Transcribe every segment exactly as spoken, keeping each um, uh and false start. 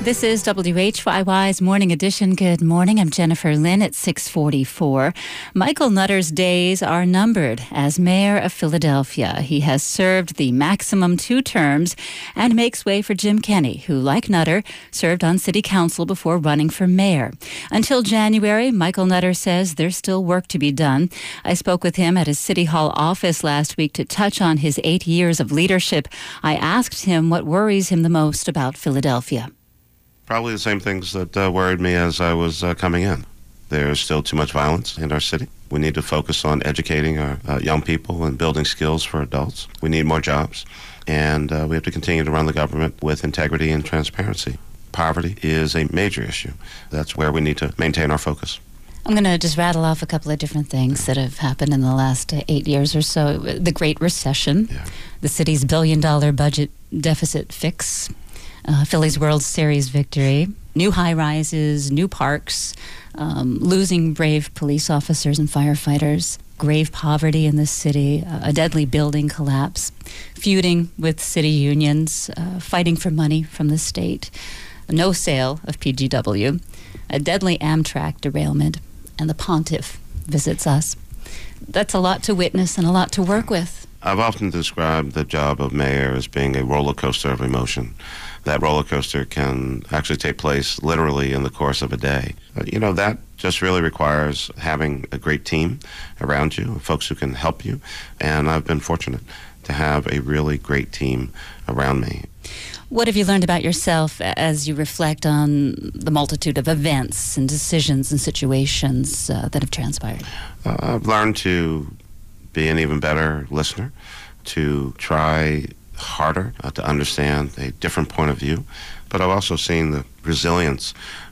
This is W H Y Y's Morning Edition. Good morning. I'm Jennifer Lynn at six forty-four. Michael Nutter's days are numbered as mayor of Philadelphia. He has served the maximum two terms and makes way for Jim Kenney, who, like Nutter, served on city council before running for mayor. Until January, Michael Nutter says there's still work to be done. I spoke with him at his City Hall office last week to touch on his eight years of leadership. I asked him what worries him the most about Philadelphia. Probably the same things that uh, worried me as I was uh, coming in. There's still too much violence in our city. We need to focus on educating our uh, young people and building skills for adults. We need more jobs, and uh, we have to continue to run the government with integrity and transparency. Poverty is a major issue. That's where we need to maintain our focus. I'm going to just rattle off a couple of different things that have happened in the last uh, eight years or so. The Great Recession, yeah. The city's billion-dollar budget deficit fix, Uh, Phillies World Series victory, new high-rises, new parks, um, losing brave police officers and firefighters, grave poverty in the city, uh, a deadly building collapse, feuding with city unions, uh, fighting for money from the state, no sale of P G W, a deadly Amtrak derailment, and the pontiff visits us. That's a lot to witness and a lot to work with. I've often described the job of mayor as being a roller coaster of emotion. That roller coaster can actually take place literally in the course of a day. You know, that just really requires having a great team around you, folks who can help you. And I've been fortunate to have a really great team around me. What have you learned about yourself as you reflect on the multitude of events and decisions and situations uh, that have transpired? Uh, I've learned to be an even better listener, to try harder uh, to understand a different point of view, but I've also seen the resilience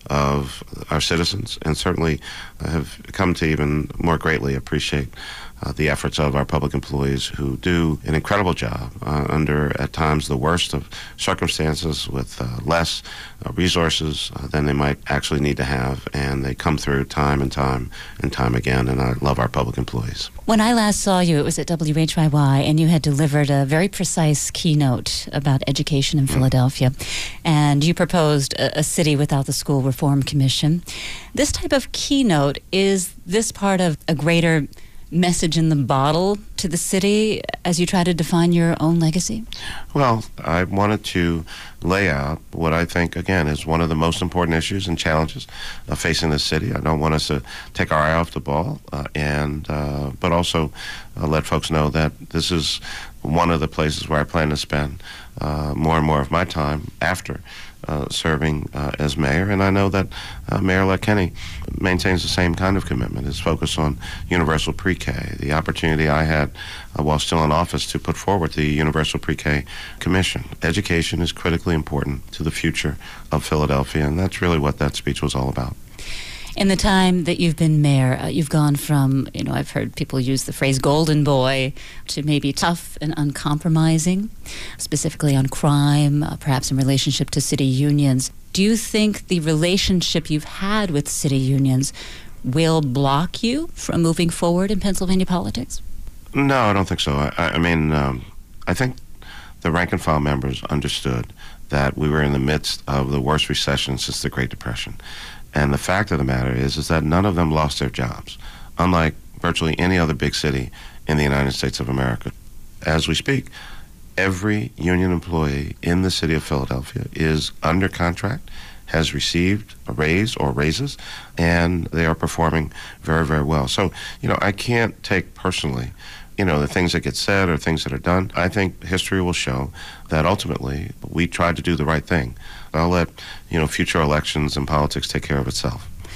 of our citizens and certainly uh, have come to even more greatly appreciate uh, the efforts of our public employees who do an incredible job uh, under, at times, the worst of circumstances with uh, less uh, resources uh, than they might actually need to have, and they come through time and time and time again, and I love our public employees. When I last saw you, it was at W H Y Y, and you had delivered a very precise keynote about education in Philadelphia, and you proposed a, a city without the School Reform Commission. This type of keynote, is this part of a greater message in the bottle to the city as you try to define your own legacy? Well, I wanted to lay out what I think, again, is one of the most important issues and challenges uh, facing this city. I don't want us to take our eye off the ball, uh, and uh, but also uh, let folks know that this is one of the places where I plan to spend uh, more and more of my time after Uh, serving uh, as mayor, and I know that uh, Mayor-elect Kenney maintains the same kind of commitment. His focus on universal pre-K, the opportunity I had uh, while still in office to put forward the Universal Pre-K Commission. Education is critically important to the future of Philadelphia, and that's really what that speech was all about. In the time that you've been mayor, uh, you've gone from, you know, I've heard people use the phrase golden boy to maybe tough and uncompromising, specifically on crime, uh, perhaps in relationship to city unions. Do you think the relationship you've had with city unions will block you from moving forward in Pennsylvania politics? No, I don't think so. I, I mean, um, I think the rank and file members understood that we were in the midst of the worst recession since the Great Depression. And the fact of the matter is, is that none of them lost their jobs, unlike virtually any other big city in the United States of America. As we speak, every union employee in the city of Philadelphia is under contract, has received a raise or raises, and they are performing very, very well. So, you know, I can't take personally, you know, the things that get said or things that are done. I think history will show that ultimately we tried to do the right thing. I'll let, you know, future elections and politics take care of itself.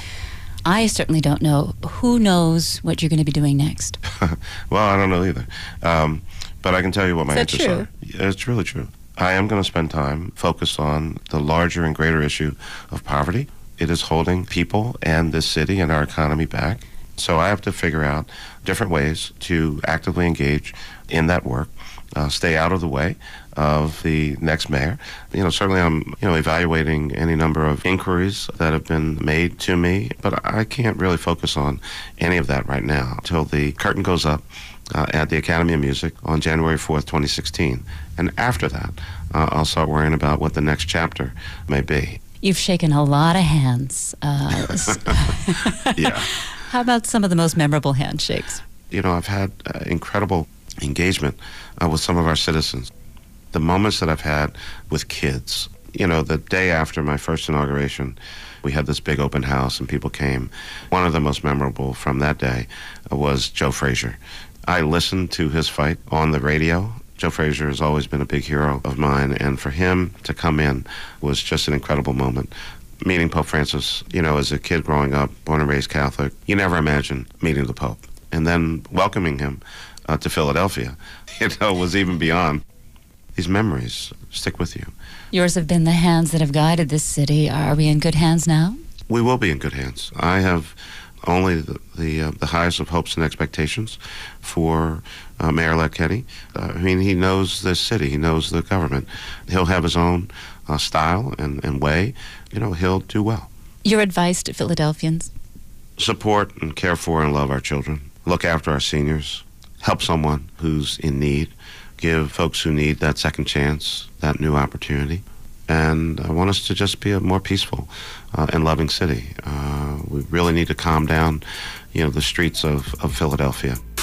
I certainly don't know. Who knows what you're going to be doing next? Well, I don't know either. Um, but I can tell you what my Is that answers true? are. Yeah, it's really true. I am going to spend time focused on the larger and greater issue of poverty. It is holding people and this city and our economy back. So I have to figure out different ways to actively engage in that work, uh, stay out of the way of the next mayor. You know, certainly I'm, you know, evaluating any number of inquiries that have been made to me, but I can't really focus on any of that right now until the curtain goes up uh, at the Academy of Music on January fourth, twenty sixteen. And after that, uh, I'll start worrying about what the next chapter may be. You've shaken a lot of hands. Uh, yeah. How about some of the most memorable handshakes? You know, I've had uh, incredible engagement uh, with some of our citizens. The moments that I've had with kids, you know, the day after my first inauguration, we had this big open house and people came. One of the most memorable from that day uh, was Joe Frazier. I listened to his fight on the radio. Joe Frazier has always been a big hero of mine, and for him to come in was just an incredible moment. Meeting Pope Francis, you know, as a kid growing up, born and raised Catholic, you never imagine meeting the Pope. And then welcoming him uh, to Philadelphia, you know, was even beyond. These memories stick with you. Yours have been the hands that have guided this city. Are we in good hands now? We will be in good hands. I have only the the, uh, the highest of hopes and expectations for uh, Mayor-elect Kenny. Uh, I mean, he knows this city. He knows the government. He'll have his own uh, style and, and way. You know, he'll do well. Your advice to Philadelphians? Support and care for and love our children. Look after our seniors. Help someone who's in need. Give folks who need that second chance, that new opportunity. And I want us to just be a more peaceful uh, and loving city. Uh, we really need to calm down, you know, the streets of, of Philadelphia.